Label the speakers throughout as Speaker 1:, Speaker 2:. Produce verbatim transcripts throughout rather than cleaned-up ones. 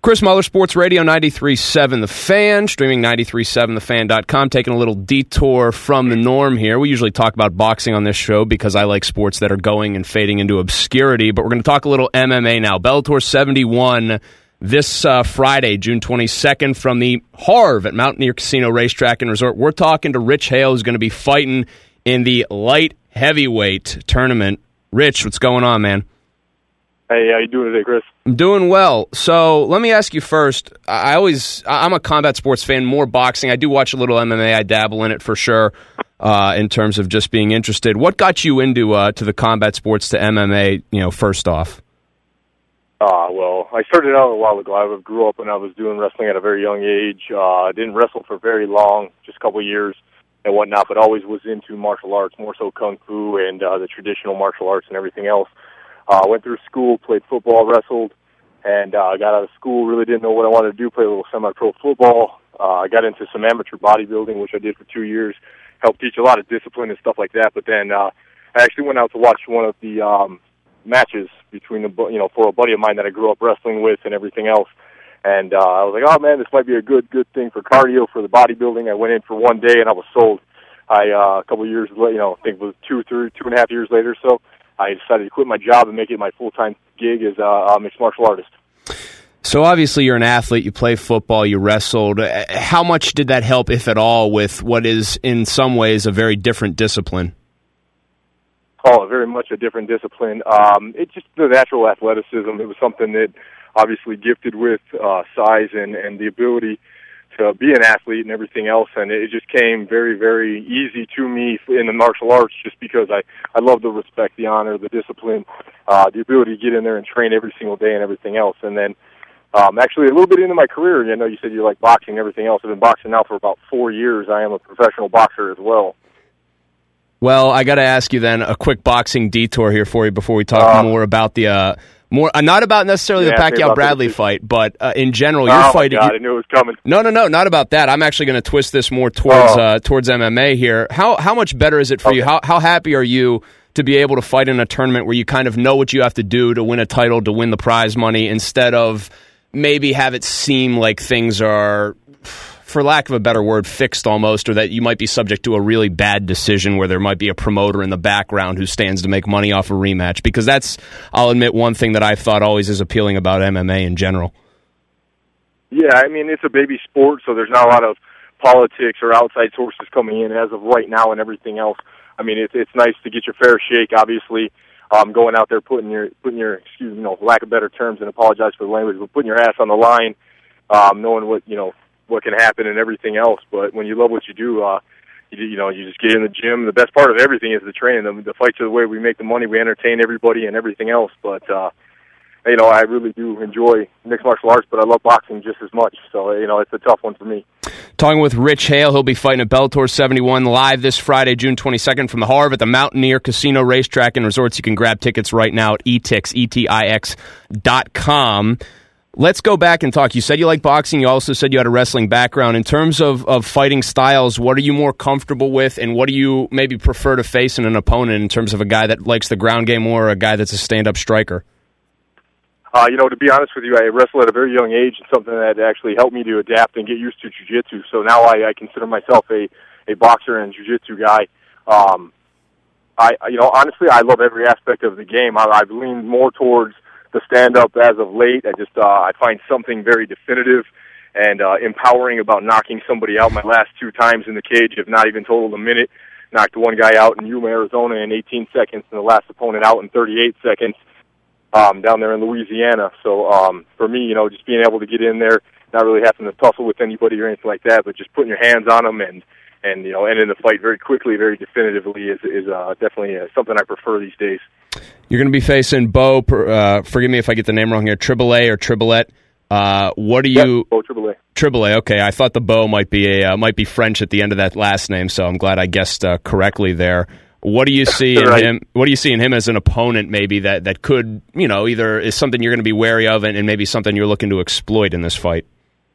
Speaker 1: Chris Muller, Sports Radio ninety-three point seven The Fan, streaming ninety-three point seven the fan dot com, taking a little detour from the norm here. We usually talk about boxing on this show because I like sports that are going and fading into obscurity, but we're going to talk a little M M A now. Bellator seventy-one this uh, Friday, June twenty-second, from the Harv at Mountaineer Casino Racetrack and Resort. We're talking to Rich Hale, who's going to be fighting in the light heavyweight tournament. Rich, what's going on, man?
Speaker 2: Hey, how you doing today, Chris?
Speaker 1: I'm doing well. So let me ask you first. I always, I'm a combat sports fan, more boxing. I do watch a little M M A. I dabble in it for sure, uh, in terms of just being interested. What got you into uh, to the combat sports to M M A? You know, first off.
Speaker 2: Uh, well, I started out a while ago. I grew up and I was doing wrestling at a very young age. I uh, didn't wrestle for very long, just a couple of years and whatnot, but always was into martial arts, more so kung fu and uh, the traditional martial arts and everything else. I uh, went through school, played football, wrestled, and uh, got out of school, really didn't know what I wanted to do, played a little semi-pro football. Uh, I got into some amateur bodybuilding, which I did for two years, helped teach a lot of discipline and stuff like that. But then uh, I actually went out to watch one of the um, matches between the, you know, for a buddy of mine that I grew up wrestling with and everything else. And uh, I was like, oh, man, this might be a good good thing for cardio, for the bodybuilding. I went in for one day, and I was sold. I uh, a couple of years later, you know, I think it was two, three, two and a half years later or so, I decided to quit my job and make it my full-time gig as a, a mixed martial artist.
Speaker 1: So obviously you're an athlete, you play football, you wrestled. How much did that help, if at all, with what is in some ways a very different discipline?
Speaker 2: Oh, very much a different discipline. Um, it's just the natural athleticism. It was something that obviously gifted with uh, size and, and the ability to be an athlete and everything else, and it just came very, very easy to me in the martial arts just because I, I love the respect, the honor, the discipline, uh, the ability to get in there and train every single day and everything else. And then um, actually a little bit into my career, you know, you said you like boxing and everything else. I've been boxing now for about four years. I am a professional boxer as well.
Speaker 1: Well, I got to ask you then a quick boxing detour here for you before we talk uh, more about the uh, more uh, not about necessarily yeah, the Pacquiao Bradley fight, but uh, in general, you're
Speaker 2: oh
Speaker 1: fighting.
Speaker 2: Oh my God, I knew it was coming.
Speaker 1: No, no, no, not about that. I'm actually going to twist this more towards oh. uh, towards M M A here. How how much better is it for okay. you? How how happy are you to be able to fight in a tournament where you kind of know what you have to do to win a title, to win the prize money, instead of maybe have it seem like things are, for lack of a better word, fixed almost, or that you might be subject to a really bad decision where there might be a promoter in the background who stands to make money off a rematch? Because that's, I'll admit, one thing that I've thought always is appealing about M M A in general.
Speaker 2: Yeah, I mean, it's a baby sport, so there's not a lot of politics or outside sources coming in as of right now and everything else. I mean, it's it's nice to get your fair shake, obviously, um, going out there, putting your, putting your, excuse me, you know, for lack of better terms, and apologize for the language, but putting your ass on the line, um, knowing what, you know, what can happen and everything else. But when you love what you do, uh, you, you know, you just get in the gym. The best part of everything is the training. The, the fights are the way we make the money. We entertain everybody and everything else. But, uh, you know, I really do enjoy mixed martial arts, but I love boxing just as much. So, you know, it's a tough one for me.
Speaker 1: Talking with Rich Hale. He'll be fighting at Bellator seventy-one live this Friday, June twenty-second, from the Harv at the Mountaineer Casino Racetrack and Resorts. You can grab tickets right now at E T I X, E T I X dot com. Let's go back and talk. You said you like boxing. You also said you had a wrestling background. In terms of, of fighting styles, what are you more comfortable with, and what do you maybe prefer to face in an opponent in terms of a guy that likes the ground game more or a guy that's a stand-up striker?
Speaker 2: Uh, you know, to be honest with you, I wrestled at a very young age, and something that actually helped me to adapt and get used to jiu-jitsu. So now I, I consider myself a, a boxer and jiu-jitsu guy. Um, I, you know, honestly, I love every aspect of the game. I, I've leaned more towards the stand-up as of late. I just, uh, I find something very definitive and uh, empowering about knocking somebody out. My last two times in the cage have not even totaled a minute. Knocked one guy out in Yuma, Arizona in eighteen seconds, and the last opponent out in thirty-eight seconds. Um, down there in Louisiana. So um, for me, you know, just being able to get in there, not really having to tussle with anybody or anything like that, but just putting your hands on them and, and you know, ending the fight very quickly, very definitively is, is uh, definitely uh, something I prefer these days.
Speaker 1: You're going to be facing Bo, uh, forgive me if I get the name wrong here, Triple A or Triplette. Uh, what are you?
Speaker 2: Yep, Bo Triple A.
Speaker 1: Triple A, okay. I thought the Bo might be a uh, might be French at the end of that last name, so I'm glad I guessed uh, correctly there. What do you see in
Speaker 2: right.
Speaker 1: him? What do you see in him as an opponent, maybe that, that could, you know, either is something you're going to be wary of, and, and maybe something you're looking to exploit in this fight?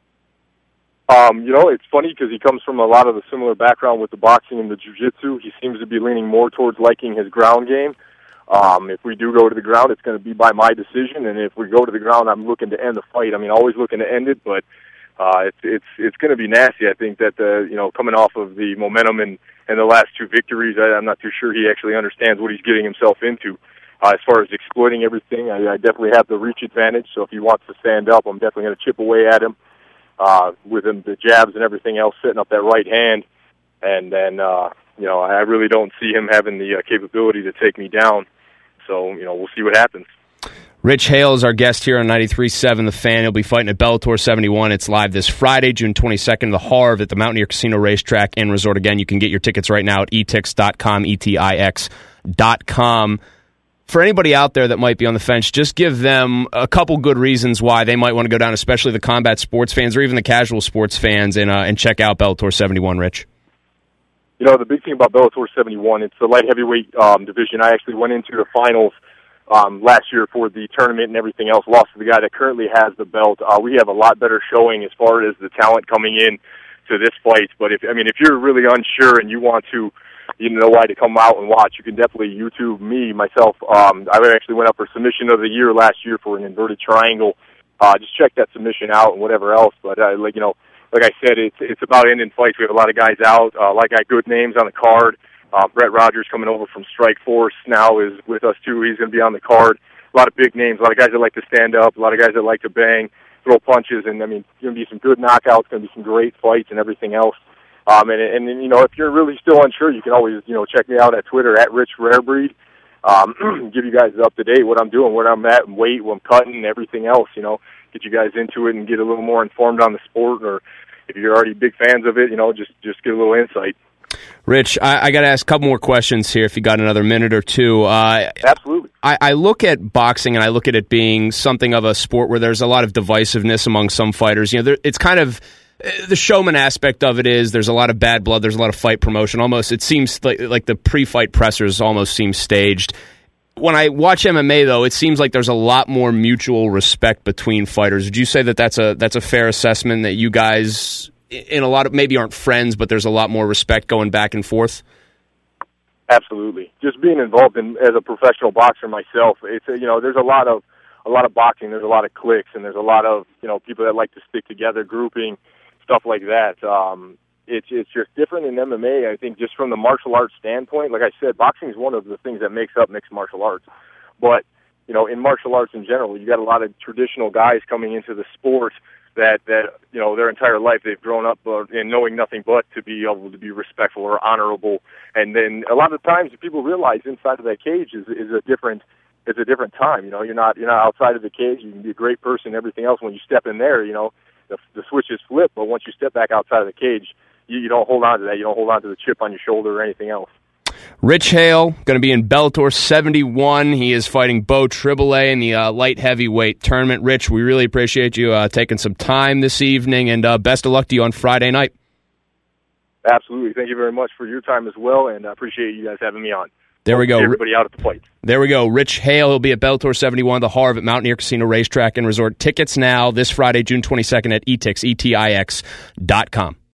Speaker 2: Um, you know, it's funny because he comes from a lot of the similar background with the boxing and the jiu-jitsu. He seems to be leaning more towards liking his ground game. Um, if we do go to the ground, it's going to be by my decision, and if we go to the ground, I'm looking to end the fight. I mean, always looking to end it, but uh, it's it's it's going to be nasty. I think that the you know coming off of the momentum and and the last two victories, I, I'm not too sure he actually understands what he's getting himself into. Uh, as far as exploiting everything, I, I definitely have the reach advantage. So if he wants to stand up, I'm definitely going to chip away at him uh, with him, the jabs and everything else, setting up that right hand, and then uh, you know I really don't see him having the uh, capability to take me down. So, you know, we'll see what happens.
Speaker 1: Rich Hale is our guest here on ninety-three point seven The Fan. He'll be fighting at Bellator seventy-one. It's live this Friday, June twenty-second, the Harv at the Mountaineer Casino Racetrack and Resort. Again, you can get your tickets right now at e tix dot com, E T I X dot com. For anybody out there that might be on the fence, just give them a couple good reasons why they might want to go down, especially the combat sports fans or even the casual sports fans, and, uh, and check out Bellator seventy-one, Rich.
Speaker 2: You know, the big thing about Bellator seventy-one, it's the light heavyweight um, division. I actually went into the finals um, last year for the tournament and everything else, lost to the guy that currently has the belt. Uh, we have a lot better showing as far as the talent coming in to this fight. But, if I mean, if you're really unsure and you want to, you know why to come out and watch, you can definitely YouTube me, myself. Um, I actually went up for submission of the year last year for an inverted triangle. Uh, just check that submission out and whatever else. But, uh, like, you know, Like I said, it's it's about ending fights. We have a lot of guys out. Uh, a lot of got good names on the card. Uh, Brett Rogers coming over from Strike Force now is with us too. He's going to be on the card. A lot of big names. A lot of guys that like to stand up. A lot of guys that like to bang, throw punches, and I mean, going to be some good knockouts. Going to be some great fights and everything else. Um, and and you know, if you're really still unsure, you can always you know check me out at Twitter at Rich Rarebreed. Um, give you guys up to date what I'm doing, what I'm at, and weight, what I'm cutting, and everything else. You know, get you guys into it and get a little more informed on the sport, or if you're already big fans of it, you know, just just get a little insight.
Speaker 1: Rich, I, I got to ask a couple more questions here if you got another minute or two. Uh,
Speaker 2: Absolutely.
Speaker 1: I, I look at boxing and I look at it being something of a sport where there's a lot of divisiveness among some fighters. You know, there, it's kind of the showman aspect of it is there's a lot of bad blood, there's a lot of fight promotion. Almost, it seems like, like the pre-fight pressers almost seem staged. When I watch M M A, though, it seems like there's a lot more mutual respect between fighters. Would you say that that's a that's a fair assessment, that you guys, in a lot of, maybe aren't friends, but there's a lot more respect going back and forth?
Speaker 2: Absolutely. Just being involved in as a professional boxer myself, it's a, you know there's a lot of a lot of boxing. There's a lot of cliques, and there's a lot of you know people that like to stick together, grouping, stuff like that. Um, It's it's just different in M M A, I think, just from the martial arts standpoint. Like I said, boxing is one of the things that makes up mixed martial arts. But, you know, in martial arts in general, you got a lot of traditional guys coming into the sport that, that you know, their entire life they've grown up uh, in knowing nothing but to be able to be respectful or honorable. And then a lot of times people realize inside of that cage is is a different it's a different time. You know, you're not you're not outside of the cage. You can be a great person, everything else. When you step in there, you know, the, the switch is flipped. But once you step back outside of the cage, You, you don't hold on to that. You don't hold on to the chip on your shoulder or anything else.
Speaker 1: Rich Hale, going to be in Bellator seventy-one. He is fighting Beau Triboulet in the uh, light heavyweight tournament. Rich, we really appreciate you uh, taking some time this evening, and uh, best of luck to you on Friday night.
Speaker 2: Absolutely. Thank you very much for your time as well, and I appreciate you guys having me on.
Speaker 1: There we go.
Speaker 2: Everybody out at the plate.
Speaker 1: There we go. Rich Hale, he'll be at Bellator seventy-one, the Harv at Mountaineer Casino Racetrack and Resort. Tickets now this Friday, June twenty-second at E T I X, E T I X dot com.